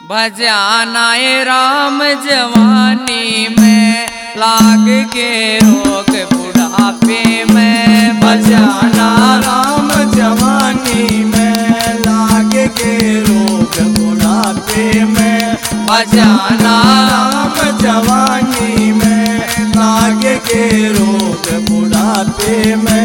भजानाए राम जवानी में लाग के रोग बुढ़ापे में। भजाना राम जवानी में लाग के रोग बुढ़ापे में। भजाना राम जवानी में लाग के रोग बुढ़ापे में।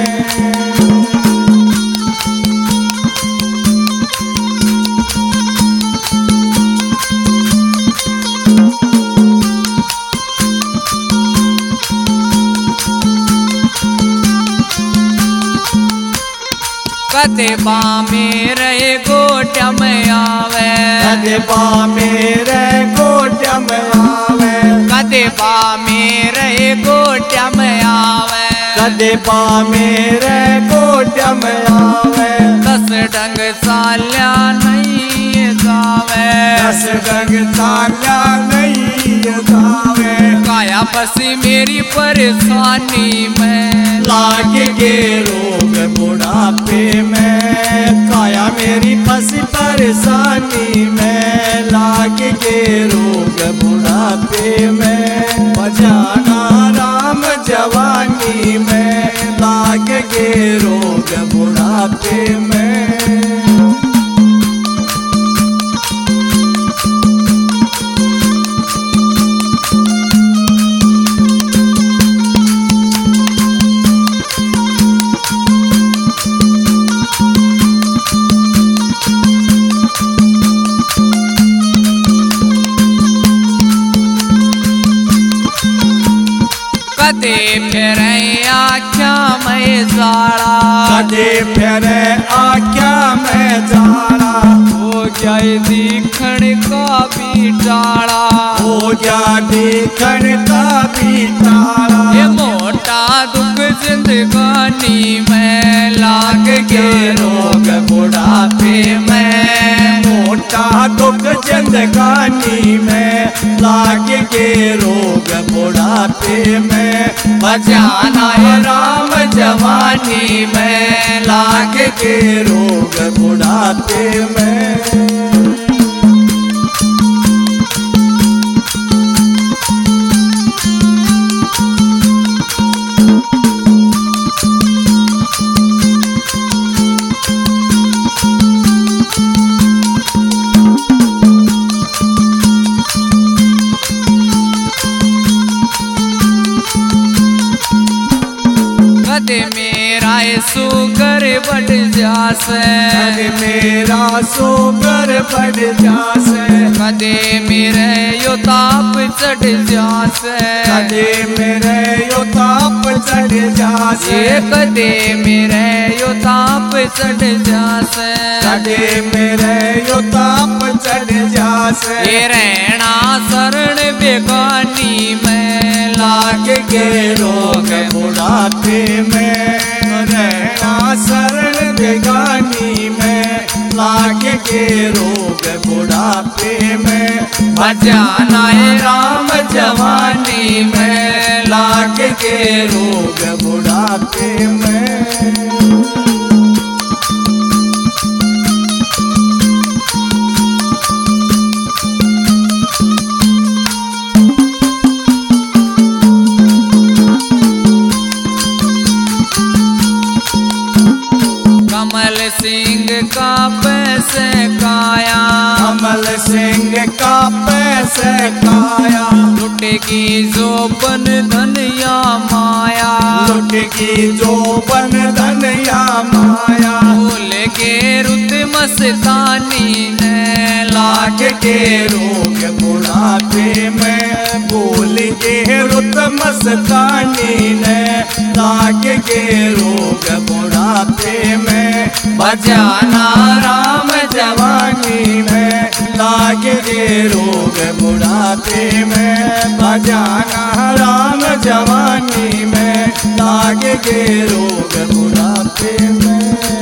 कदे बामे रहे गोट्या में आवे। कदे बामे रहे गोट्या में आवे। कदे बामे रहे गोट्या में आवे। कदे बामे रहे गोट्या में आवे। 10 डंग साल्या नहीं गावे। 10 डंग साल्या नहीं गावे। काया फसी मेरी परेशानी में लाग के रोग बुढ़ापे में। काया मेरी फंसी परेशानी में लाग के रोग बुढ़ापे में। भजाना राम जवानी में लाग के रोग बुढ़ापे में। कदे फेरे आख्या में जाड़ा। कदे फेरे आख्या में जाड़ा। हो जाए दीखण का भी टाड़ा। हो जा दीखण का भी टाड़ा। ये मोटा दुख जिंदगानी में लाग के रोग बुढ़ापे में। मोटा दुख जिंदगानी में लाग के रोग बुढ़ापे में। भजाना राम जवानी में लाग के रोग बुढ़ापे में। कदे मेरा सुगर बढ़ जासे। कदे मेरा सुगर बढ़ जासे। कदे मेरे यो ताप चढ़ जासे। कदे मेरे यो ताप चढ़ जासे। कदे मेरे यो ताप चढ़ जासे। कदे मेरे यो ताप चढ़ जासे। ये रहना शरण बेगानी में लाग के रोग बुढ़ापे में। रहना शरण बेगानी में लाग के रोग बुढ़ापे में। भजाना राम जवानी में लाग के रोग बुढ़ापे में। कमल सिंह का पैसे काया। कमल सिंह का पैसे काया। लुटेगी जो बन धनिया माया। लुटेगी जो बन धनिया माया। भूल के रुत मस्तानी ने लाग के रोग बुढ़ापे में। भूल के रुत मस्तानी ने लाग के रोग बुढ़ापे में। भजाना राम जवानी में लाग के रोग बुढ़ापे में। भजाना राम जवानी में लाग के रोग बुढ़ापे में।